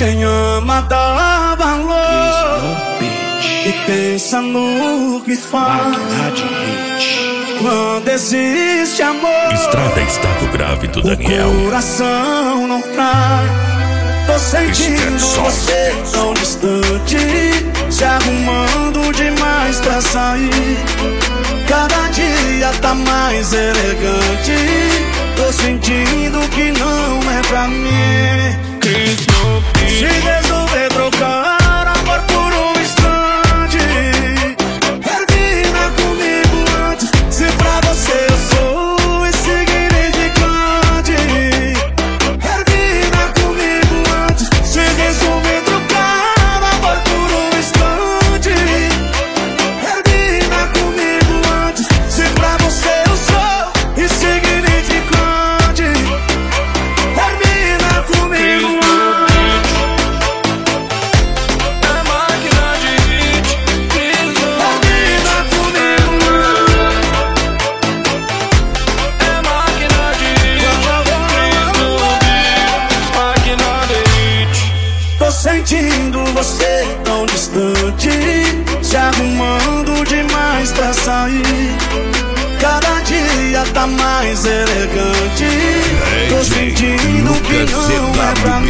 Quem ama dá valor e pensa no que faz. Quando existe amor, Estrada Estado Grave do Daniel. o coração não cai. Tô sentindo você tão distante, se arrumando demais pra sair. Cada dia tá mais elegante. Tô sentindo que não é pra mim. Se resolver trocar amor por um instante, termina comigo antes. Se pra você eu sou insignificante, termina comigo antes. Se resolver trocar amor por um instante, termina comigo antes. Se pra você eu sou insignificante, termina comigo antes. Sentindo você tão distante, se arrumando demais pra sair. Cada dia tá mais elegante. Tô sentindo que não é pra